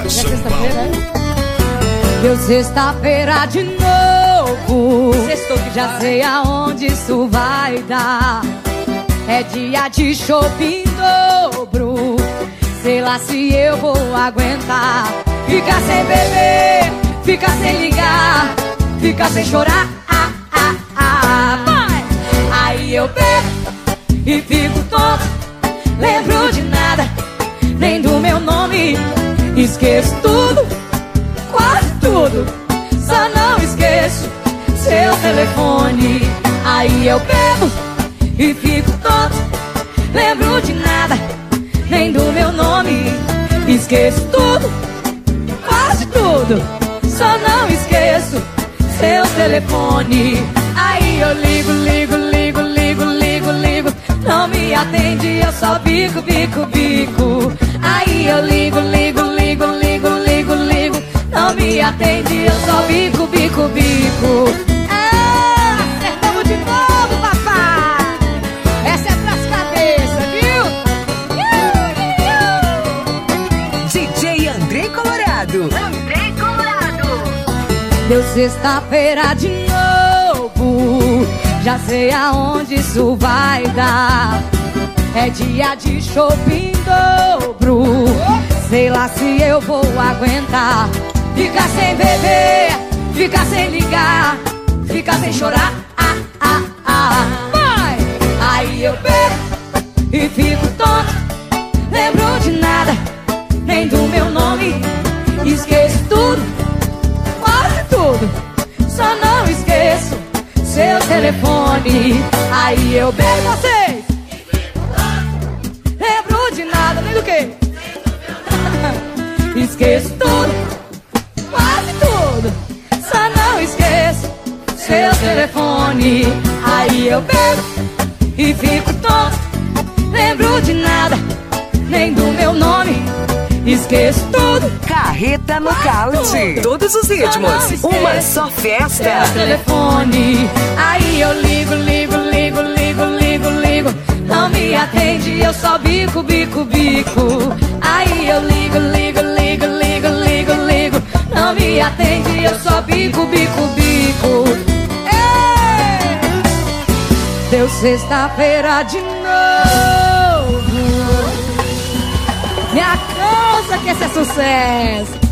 São Paulo. Deu sexta-feira de novo. Sextou que já sei aonde isso vai dar. É dia de shopping dobro. Sei lá se eu vou aguentar. Ficar sem beber, ficar sem ligar, ficar sem chorar. Vai! Aí eu bebo e fico tonto. Lembro de nada, nem do meu nome. Esqueço tudo, quase tudo. Só não esqueço seu telefone. Aí eu bebo e fico tonto. Lembro de nada, nem do meu nome. Esqueço tudo, quase tudo. Só não esqueço seu telefone. Aí eu ligo, ligo, ligo, ligo, ligo, ligo. Não me atende, eu só bico, bico, bico. Aí eu ligo, ligo, ligo, ligo, ligo, ligo. Não me atende, eu só bico, bico, bico. Acertamos de novo, papai. Essa é pras cabeças, viu? DJ André Colorado. André Colorado. Deu sexta-feira de novo. Já sei aonde isso vai dar. É dia de shopping dobro. Sei lá se eu vou aguentar. Ficar sem beber, ficar sem ligar, ficar sem chorar. Vai! Aí eu bebo e fico tonto. Lembro de nada, nem do meu nome. Esqueço tudo, quase tudo. Só não esqueço seu telefone. Aí eu bebo vocês. Lembro de nada, nem do que. Esqueço tudo, quase tudo. Só não esqueço seu telefone. Aí eu bebo e fico tonto. Lembro de nada, nem do meu nome. Esqueço tudo. Carreta Nocaute. Todos os ritmos, uma só festa. Seu telefone. Aí eu ligo, ligo, ligo, ligo, ligo, ligo. Não me atende, eu só bico, bico, bico. Aí eu ligo, ligo, ligo, ligo, ligo, ligo. Não me atende, eu só bico, bico, bico. Ei! Deu sexta-feira de novo. Me alcança que esse é sucesso.